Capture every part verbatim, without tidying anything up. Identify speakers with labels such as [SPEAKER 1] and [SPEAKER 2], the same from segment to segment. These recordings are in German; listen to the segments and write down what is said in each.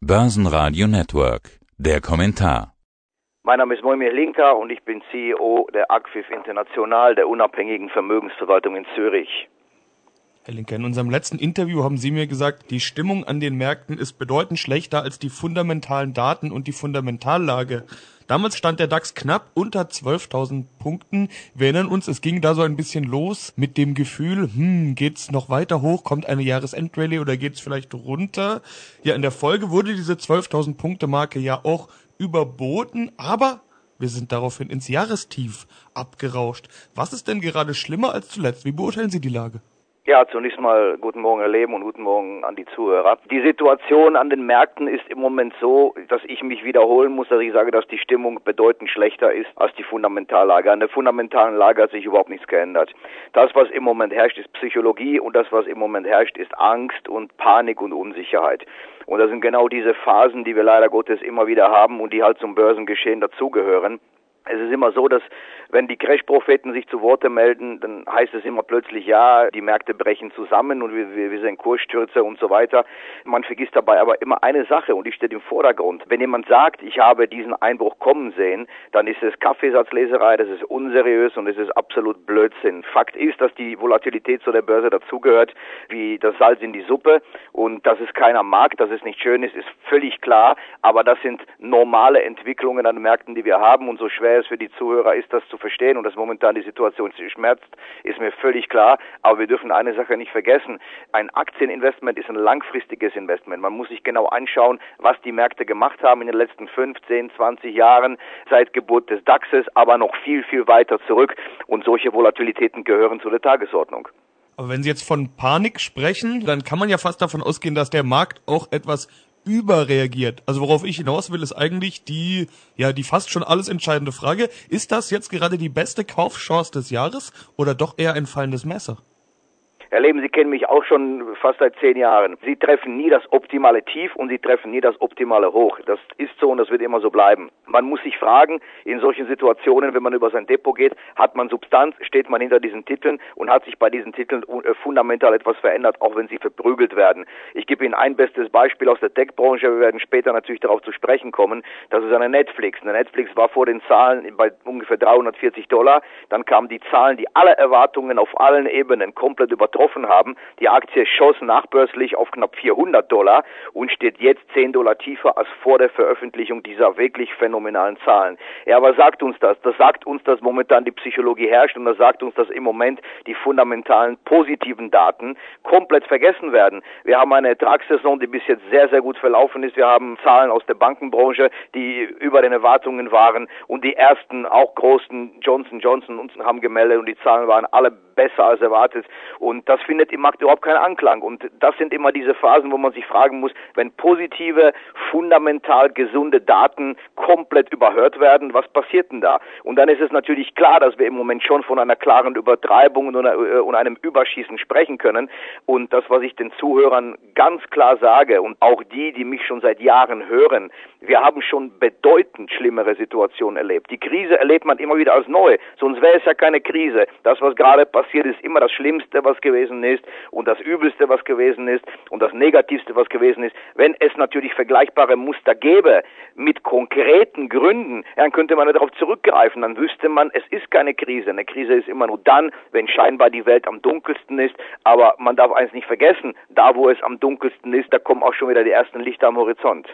[SPEAKER 1] Börsenradio Network. Der Kommentar.
[SPEAKER 2] Mein Name ist Moimir Linka und ich bin C E O der A C V I F International, der unabhängigen Vermögensverwaltung in Zürich.
[SPEAKER 3] Herr Linka, in unserem letzten Interview haben Sie mir gesagt, die Stimmung an den Märkten ist bedeutend schlechter als die fundamentalen Daten und die Fundamentallage. Damals stand der DAX knapp unter zwölftausend Punkten. Wir erinnern uns, es ging da so ein bisschen los mit dem Gefühl, hm, geht's noch weiter hoch, kommt eine Jahresendrallye oder geht's vielleicht runter? Ja, in der Folge wurde diese zwölftausend Punkte Marke ja auch überboten, aber wir sind daraufhin ins Jahrestief abgerauscht. Was ist denn gerade schlimmer als zuletzt? Wie beurteilen Sie die Lage?
[SPEAKER 2] Ja, zunächst mal guten Morgen, Herr Leben, und guten Morgen an die Zuhörer. Die Situation an den Märkten ist im Moment so, dass ich mich wiederholen muss, dass ich sage, dass die Stimmung bedeutend schlechter ist als die Fundamentallage. An der fundamentalen Lage hat sich überhaupt nichts geändert. Das, was im Moment herrscht, ist Psychologie, und das, was im Moment herrscht, ist Angst und Panik und Unsicherheit. Und das sind genau diese Phasen, die wir leider Gottes immer wieder haben und die halt zum Börsengeschehen dazugehören. Es ist immer so, dass wenn die Crash-Propheten sich zu Worte melden, dann heißt es immer plötzlich, ja, die Märkte brechen zusammen und wir, wir, wir sind Kursstürze und so weiter. Man vergisst dabei aber immer eine Sache, und die steht im Vordergrund. Wenn jemand sagt, ich habe diesen Einbruch kommen sehen, dann ist es Kaffeesatzleserei, das ist unseriös und es ist absolut Blödsinn. Fakt ist, dass die Volatilität zu der Börse dazugehört, wie das Salz in die Suppe, und dass es keiner mag, dass es nicht schön ist, ist völlig klar, aber das sind normale Entwicklungen an den Märkten, die wir haben, und so schwer es für die Zuhörer ist, das zu verstehen und dass momentan die Situation schmerzt, ist mir völlig klar. Aber wir dürfen eine Sache nicht vergessen. Ein Aktieninvestment ist ein langfristiges Investment. Man muss sich genau anschauen, was die Märkte gemacht haben in den letzten fünfzehn, zwanzig Jahren, seit Geburt des DAXes, aber noch viel, viel weiter zurück. Und solche Volatilitäten gehören zu der Tagesordnung.
[SPEAKER 3] Aber wenn Sie jetzt von Panik sprechen, dann kann man ja fast davon ausgehen, dass der Markt auch etwas überreagiert. Also worauf ich hinaus will, ist eigentlich die, ja, die fast schon alles entscheidende Frage. Ist das jetzt gerade die beste Kaufchance des Jahres oder doch eher ein fallendes Messer?
[SPEAKER 2] Herr Leben, Sie kennen mich auch schon fast seit zehn Jahren. Sie treffen nie das optimale Tief und Sie treffen nie das optimale Hoch. Das ist so und das wird immer so bleiben. Man muss sich fragen, in solchen Situationen, wenn man über sein Depot geht, hat man Substanz, steht man hinter diesen Titeln und hat sich bei diesen Titeln fundamental etwas verändert, auch wenn sie verprügelt werden. Ich gebe Ihnen ein bestes Beispiel aus der Tech-Branche. Wir werden später natürlich darauf zu sprechen kommen. Das ist eine Netflix. Eine Netflix war vor den Zahlen bei ungefähr dreihundertvierzig Dollar. Dann kamen die Zahlen, die alle Erwartungen auf allen Ebenen komplett übertroffen haben. Die Aktie schoss nachbörslich auf knapp vierhundert Dollar und steht jetzt zehn Dollar tiefer als vor der Veröffentlichung dieser wirklich phänomenalen Zahlen. Ja, was sagt uns das? Das sagt uns, dass momentan die Psychologie herrscht, und das sagt uns, dass im Moment die fundamentalen positiven Daten komplett vergessen werden. Wir haben eine Ertragssaison, die bis jetzt sehr, sehr gut verlaufen ist. Wir haben Zahlen aus der Bankenbranche, die über den Erwartungen waren, und die ersten, auch großen Johnson Johnson haben gemeldet und die Zahlen waren alle besser als erwartet, und das findet im Markt überhaupt keinen Anklang. Und das sind immer diese Phasen, wo man sich fragen muss, wenn positive, fundamental gesunde Daten komplett überhört werden, was passiert denn da? Und dann ist es natürlich klar, dass wir im Moment schon von einer klaren Übertreibung und, einer, und einem Überschießen sprechen können. Und das, was ich den Zuhörern ganz klar sage, und auch die, die mich schon seit Jahren hören, wir haben schon bedeutend schlimmere Situationen erlebt. Die Krise erlebt man immer wieder als neu, sonst wäre es ja keine Krise. Das, was gerade passiert, ist immer das Schlimmste, was gewesen ist, und das Übelste, was gewesen ist, und das Negativste, was gewesen ist. Wenn es natürlich vergleichbare Muster gäbe mit konkreten Gründen, dann könnte man darauf zurückgreifen. Dann wüsste man, es ist keine Krise. Eine Krise ist immer nur dann, wenn scheinbar die Welt am dunkelsten ist. Aber man darf eins nicht vergessen, da wo es am dunkelsten ist, da kommen auch schon wieder die ersten Lichter am Horizont.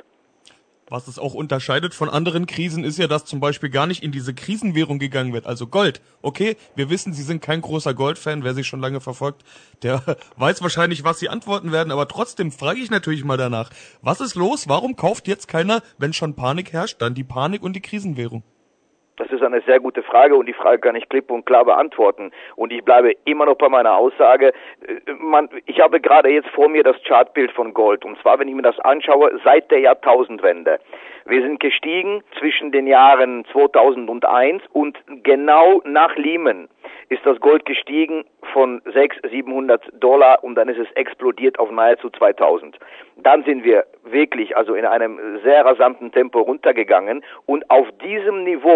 [SPEAKER 3] Was es auch unterscheidet von anderen Krisen ist ja, dass zum Beispiel gar nicht in diese Krisenwährung gegangen wird, also Gold. Okay, wir wissen, Sie sind kein großer Gold-Fan, wer Sie schon lange verfolgt, der weiß wahrscheinlich, was Sie antworten werden, aber trotzdem frage ich natürlich mal danach, was ist los, warum kauft jetzt keiner, wenn schon Panik herrscht, dann die Panik und die Krisenwährung?
[SPEAKER 2] Das ist eine sehr gute Frage, und die Frage kann ich klipp und klar beantworten. Und ich bleibe immer noch bei meiner Aussage. Man, ich habe gerade jetzt vor mir das Chartbild von Gold. Und zwar, wenn ich mir das anschaue, seit der Jahrtausendwende. Wir sind gestiegen zwischen den Jahren zweitausendeins und genau nach Lehman ist das Gold gestiegen von sechshundert, siebenhundert Dollar, und dann ist es explodiert auf nahezu zweitausend. Dann sind wir wirklich also in einem sehr rasanten Tempo runtergegangen, und auf diesem Niveau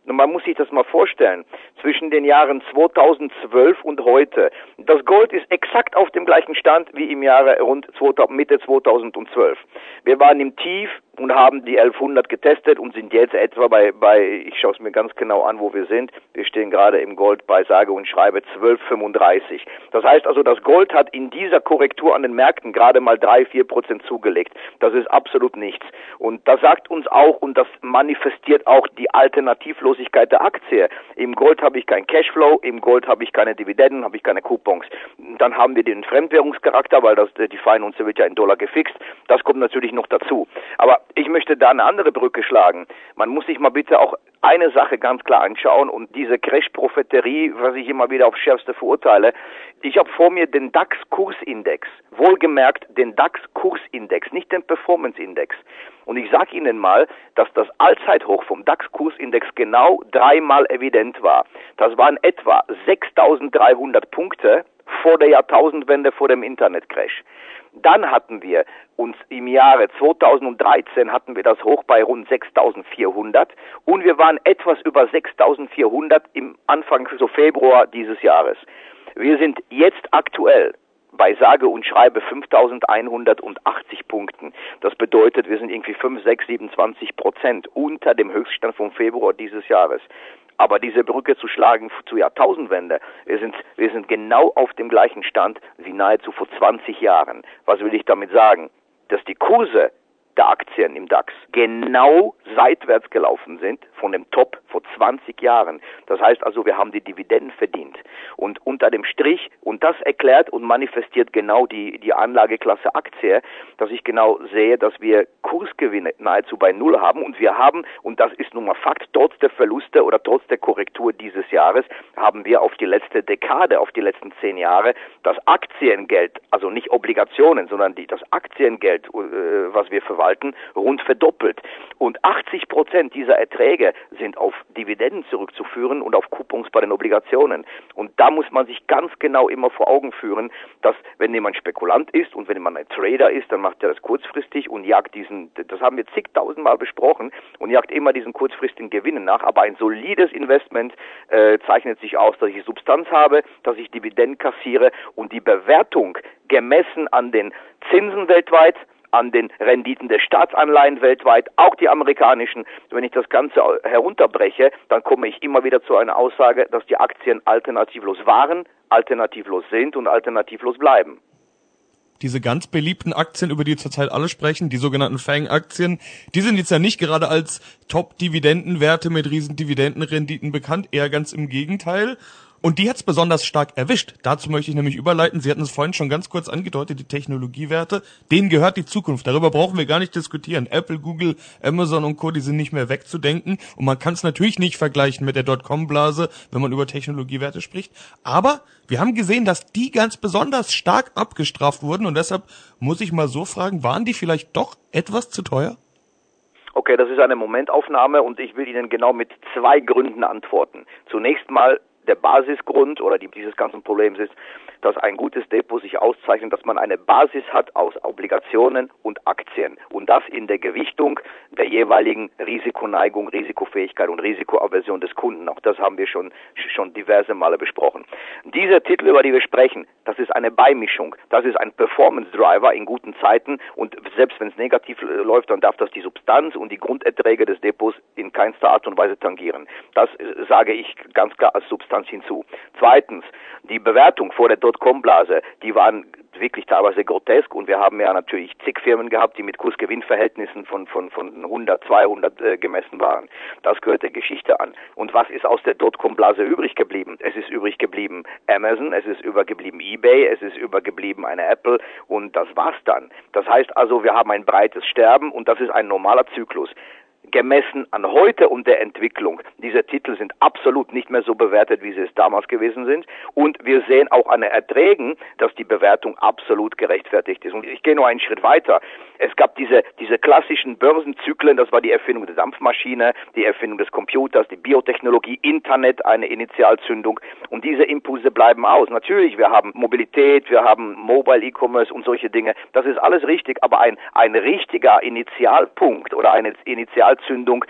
[SPEAKER 2] Und man muss sich das mal vorstellen, zwischen den Jahren zweitausendzwölf und heute. Das Gold ist exakt auf dem gleichen Stand wie im Jahre rund Mitte zweitausendzwölf. Wir waren im Tief und haben die elfhundert getestet und sind jetzt etwa bei, bei ich schaue es mir ganz genau an, wo wir sind. Wir stehen gerade im Gold bei sage und schreibe zwölf Komma fünfunddreißig. Das heißt also, das Gold hat in dieser Korrektur an den Märkten gerade mal drei bis vier Prozent zugelegt. Das ist absolut nichts. Und das sagt uns auch und das manifestiert auch die Alternativlosigkeit der Aktie. Im Gold habe ich kein Cashflow, im Gold habe ich keine Dividenden, habe ich keine Coupons. Dann haben wir den Fremdwährungscharakter, weil das, die Feinunze wird ja in Dollar gefixt. Das kommt natürlich noch dazu. Aber ich möchte da eine andere Brücke schlagen. Man muss sich mal bitte auch eine Sache ganz klar anschauen und diese Crash-Propheterie, was ich immer wieder aufs Schärfste verurteile. Ich habe vor mir den DAX-Kursindex, wohlgemerkt den DAX-Kursindex, nicht den Performance-Index. Und ich sage Ihnen mal, dass das Allzeithoch vom DAX-Kursindex genau dreimal evident war. Das waren etwa sechstausenddreihundert Punkte vor der Jahrtausendwende, vor dem Internetcrash. Dann hatten wir uns im Jahre zweitausenddreizehn hatten wir das Hoch bei rund sechstausendvierhundert und wir waren etwas über sechstausendvierhundert im Anfang, so Februar dieses Jahres. Wir sind jetzt aktuell bei sage und schreibe fünftausendeinhundertachtzig Punkten. Das bedeutet, wir sind irgendwie fünf, sechs, siebenundzwanzig Prozent unter dem Höchststand vom Februar dieses Jahres. Aber diese Brücke zu schlagen zur Jahrtausendwende, wir sind, wir sind genau auf dem gleichen Stand wie nahezu vor zwanzig Jahren. Was will ich damit sagen? Dass die Kurse der Aktien im DAX genau seitwärts gelaufen sind von dem Top vor zwanzig Jahren. Das heißt also, wir haben die Dividenden verdient. Und unter dem Strich, und das erklärt und manifestiert genau die, die Anlageklasse Aktie, dass ich genau sehe, dass wir Kursgewinne nahezu bei Null haben und wir haben, und das ist nun mal Fakt, trotz der Verluste oder trotz der Korrektur dieses Jahres, haben wir auf die letzte Dekade, auf die letzten zehn Jahre, das Aktiengeld, also nicht Obligationen, sondern die, das Aktiengeld, äh, was wir verwalten, rund verdoppelt. Und achtzig Prozent dieser Erträge sind auf Dividenden zurückzuführen und auf Coupons bei den Obligationen. Und da muss man sich ganz genau immer vor Augen führen, dass wenn jemand Spekulant ist und wenn man ein Trader ist, dann macht er das kurzfristig und jagt diesen, das haben wir zigtausendmal besprochen, und jagt immer diesen kurzfristigen Gewinnen nach. Aber ein solides Investment äh, zeichnet sich aus, dass ich Substanz habe, dass ich Dividenden kassiere und die Bewertung gemessen an den Zinsen weltweit, an den Renditen der Staatsanleihen weltweit, auch die amerikanischen. Wenn ich das Ganze herunterbreche, dann komme ich immer wieder zu einer Aussage, dass die Aktien alternativlos waren, alternativlos sind und alternativlos bleiben.
[SPEAKER 3] Diese ganz beliebten Aktien, über die zurzeit alle sprechen, die sogenannten Fang-Aktien, die sind jetzt ja nicht gerade als Top-Dividendenwerte mit riesen Dividendenrenditen bekannt, eher ganz im Gegenteil. Und die hat's besonders stark erwischt. Dazu möchte ich nämlich überleiten. Sie hatten es vorhin schon ganz kurz angedeutet, die Technologiewerte. Denen gehört die Zukunft. Darüber brauchen wir gar nicht diskutieren. Apple, Google, Amazon und Co., die sind nicht mehr wegzudenken. Und man kann es natürlich nicht vergleichen mit der Dotcom-Blase, wenn man über Technologiewerte spricht. Aber wir haben gesehen, dass die ganz besonders stark abgestraft wurden. Und deshalb muss ich mal so fragen, waren die vielleicht doch etwas zu teuer?
[SPEAKER 2] Okay, das ist eine Momentaufnahme und ich will Ihnen genau mit zwei Gründen antworten. Zunächst mal, der Basisgrund oder die, dieses ganzen Problems ist, dass ein gutes Depot sich auszeichnet, dass man eine Basis hat aus Obligationen und Aktien und das in der Gewichtung der jeweiligen Risikoneigung, Risikofähigkeit und Risikoaversion des Kunden. Auch das haben wir schon schon diverse Male besprochen. Diese Titel, über die wir sprechen, das ist eine Beimischung. Das ist ein Performance Driver in guten Zeiten und selbst wenn es negativ läuft, dann darf das die Substanz und die Grunderträge des Depots in keinster Art und Weise tangieren. Das sage ich ganz klar als Substanz hinzu. Zweitens, die Bewertung vor der Dotcom-Blase, die waren wirklich teilweise grotesk und wir haben ja natürlich zig Firmen gehabt, die mit Kurs-Gewinn-Verhältnissen von, von, von hundert, zweihundert äh, gemessen waren. Das gehört der Geschichte an. Und was ist aus der Dotcom-Blase übrig geblieben? Es ist übrig geblieben Amazon, es ist übergeblieben eBay, es ist übergeblieben eine Apple und das war's dann. Das heißt also, wir haben ein breites Sterben und das ist ein normaler Zyklus. Gemessen an heute und der Entwicklung. Diese Titel sind absolut nicht mehr so bewertet, wie sie es damals gewesen sind. Und wir sehen auch an den Erträgen, dass die Bewertung absolut gerechtfertigt ist. Und ich gehe nur einen Schritt weiter. Es gab diese, diese klassischen Börsenzyklen, das war die Erfindung der Dampfmaschine, die Erfindung des Computers, die Biotechnologie, Internet, eine Initialzündung. Und diese Impulse bleiben aus. Natürlich, wir haben Mobilität, wir haben Mobile E-Commerce und solche Dinge. Das ist alles richtig, aber ein, ein richtiger Initialpunkt oder eine Initialzündung ist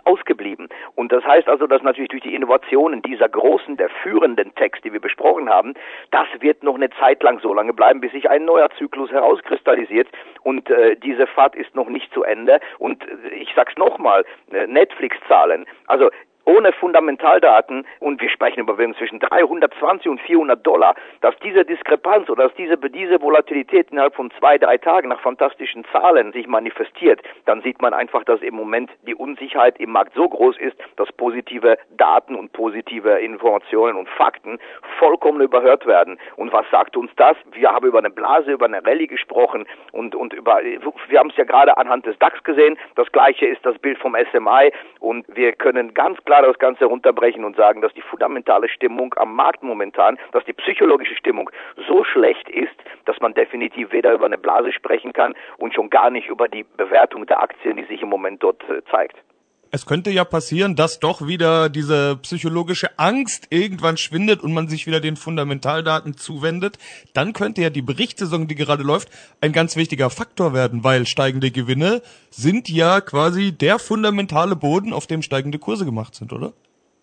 [SPEAKER 2] ist ausgeblieben. Und das heißt also, dass natürlich durch die Innovationen dieser großen, der führenden Techs, die wir besprochen haben, das wird noch eine Zeit lang so lange bleiben, bis sich ein neuer Zyklus herauskristallisiert. Und äh, diese Fahrt ist noch nicht zu Ende. Und äh, ich sag's nochmal, äh, Netflix-Zahlen, also ohne Fundamentaldaten, und wir sprechen über Währungen zwischen dreihundertzwanzig und vierhundert Dollar, dass diese Diskrepanz oder dass diese, diese Volatilität innerhalb von zwei, drei Tagen nach fantastischen Zahlen sich manifestiert, dann sieht man einfach, dass im Moment die Unsicherheit im Markt so groß ist, dass positive Daten und positive Informationen und Fakten vollkommen überhört werden. Und was sagt uns das? Wir haben über eine Blase, über eine Rallye gesprochen und, und über, wir haben es ja gerade anhand des DAX gesehen. Das gleiche ist das Bild vom S M I, und wir können ganz klar das Ganze runterbrechen und sagen, dass die fundamentale Stimmung am Markt momentan, dass die psychologische Stimmung so schlecht ist, dass man definitiv weder über eine Blase sprechen kann und schon gar nicht über die Bewertung der Aktien, die sich im Moment dort äh, zeigt.
[SPEAKER 3] Es könnte ja passieren, dass doch wieder diese psychologische Angst irgendwann schwindet und man sich wieder den Fundamentaldaten zuwendet. Dann könnte ja die Berichtssaison, die gerade läuft, ein ganz wichtiger Faktor werden, weil steigende Gewinne sind ja quasi der fundamentale Boden, auf dem steigende Kurse gemacht sind, oder?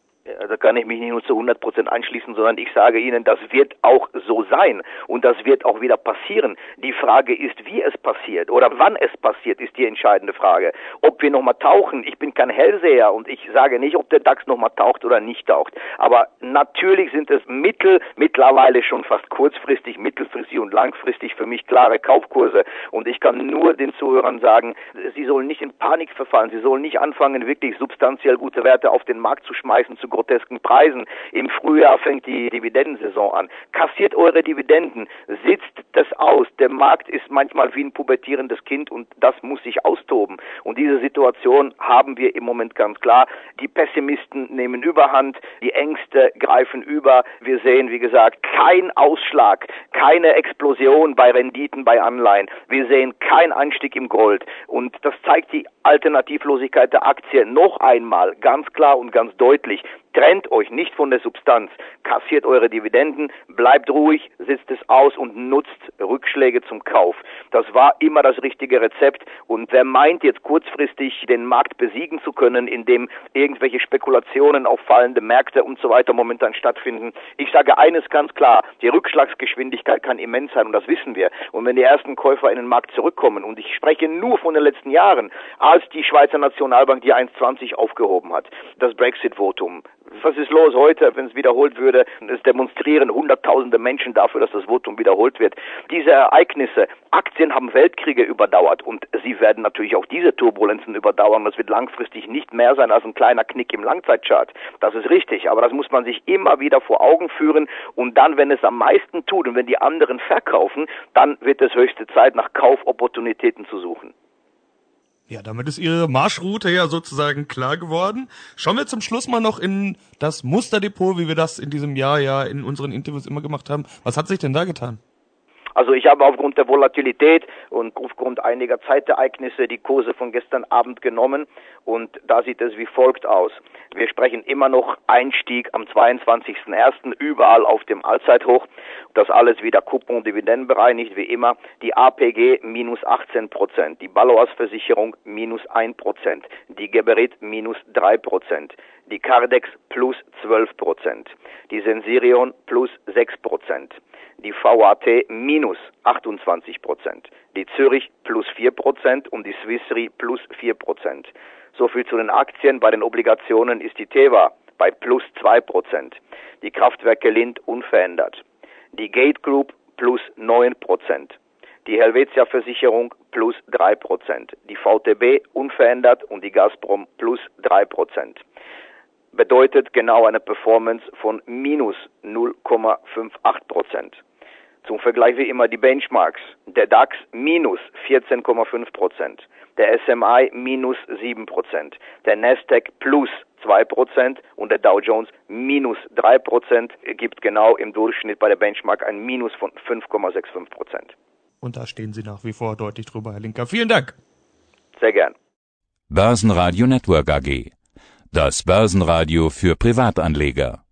[SPEAKER 2] Da kann ich mich nicht nur zu hundert Prozent anschließen, sondern ich sage Ihnen, das wird auch so sein und das wird auch wieder passieren. Die Frage ist, wie es passiert oder wann es passiert, ist die entscheidende Frage. Ob wir nochmal tauchen, ich bin kein Hellseher und ich sage nicht, ob der DAX nochmal taucht oder nicht taucht. Aber natürlich sind es mittel, mittlerweile schon fast kurzfristig, mittelfristig und langfristig für mich klare Kaufkurse. Und ich kann nur den Zuhörern sagen, sie sollen nicht in Panik verfallen, sie sollen nicht anfangen, wirklich substanziell gute Werte auf den Markt zu schmeißen, zu grotesken Preisen. Im Frühjahr fängt die Dividendensaison an. Kassiert eure Dividenden, sitzt das aus. Der Markt ist manchmal wie ein pubertierendes Kind und das muss sich austoben. Und diese Situation haben wir im Moment ganz klar. Die Pessimisten nehmen Überhand, die Ängste greifen über. Wir sehen, wie gesagt, kein Ausschlag, keine Explosion bei Renditen, bei Anleihen. Wir sehen keinen Anstieg im Gold. Und das zeigt die Alternativlosigkeit der Aktie noch einmal ganz klar und ganz deutlich. Trennt euch nicht von der Substanz, kassiert eure Dividenden, bleibt ruhig, sitzt es aus und nutzt Rückschläge zum Kauf. Das war immer das richtige Rezept und wer meint jetzt kurzfristig den Markt besiegen zu können, indem irgendwelche Spekulationen auf fallende Märkte und so weiter momentan stattfinden, ich sage eines ganz klar, die Rückschlagsgeschwindigkeit kann immens sein und das wissen wir. Und wenn die ersten Käufer in den Markt zurückkommen, und ich spreche nur von den letzten Jahren, als die Schweizer Nationalbank die eins Komma zwanzig aufgehoben hat, das Brexit-Votum, was ist los heute, wenn es wiederholt würde? Es demonstrieren hunderttausende Menschen dafür, dass das Votum wiederholt wird. Diese Ereignisse, Aktien haben Weltkriege überdauert und sie werden natürlich auch diese Turbulenzen überdauern. Das wird langfristig nicht mehr sein als ein kleiner Knick im Langzeitchart. Das ist richtig, aber das muss man sich immer wieder vor Augen führen und dann, wenn es am meisten tut und wenn die anderen verkaufen, dann wird es höchste Zeit, nach Kaufopportunitäten zu suchen.
[SPEAKER 3] Ja, damit ist Ihre Marschroute ja sozusagen klar geworden. Schauen wir zum Schluss mal noch in das Musterdepot, wie wir das in diesem Jahr ja in unseren Interviews immer gemacht haben. Was hat sich denn da getan?
[SPEAKER 2] Also ich habe aufgrund der Volatilität und aufgrund einiger Zeitereignisse die Kurse von gestern Abend genommen und da sieht es wie folgt aus. Wir sprechen immer noch Einstieg am zweiundzwanzigsten ersten überall auf dem Allzeithoch. Das alles wieder Coupon-Dividenden bereinigt, wie immer. Die A P G minus achtzehn Prozent, die Baloise-Versicherung minus ein Prozent, die Geberit minus drei Prozent, die Cardex plus zwölf Prozent, die Sensirion plus sechs Prozent, die V A T minus achtundzwanzig Prozent, die Zürich plus vier Prozent und die Swiss Re plus vier Prozent. So viel zu den Aktien. Bei den Obligationen ist die Teva bei plus zwei Prozent, die Kraftwerke Lindt unverändert, die Gate Group plus neun Prozent, die Helvetia Versicherung plus drei Prozent, die V T B unverändert und die Gazprom plus drei Prozent. Bedeutet genau eine Performance von minus null Komma achtundfünfzig Prozent. Zum Vergleich wie immer die Benchmarks. Der DAX minus vierzehn Komma fünf Prozent, der S M I minus sieben Prozent, der Nasdaq plus zwei Prozent und der Dow Jones minus drei Prozent gibt genau im Durchschnitt bei der Benchmark ein Minus von fünf Komma fünfundsechzig Prozent.
[SPEAKER 3] Und da stehen Sie nach wie vor deutlich drüber, Herr Linker. Vielen Dank.
[SPEAKER 2] Sehr gern.
[SPEAKER 1] Börsenradio Network A G. Das Börsenradio für Privatanleger.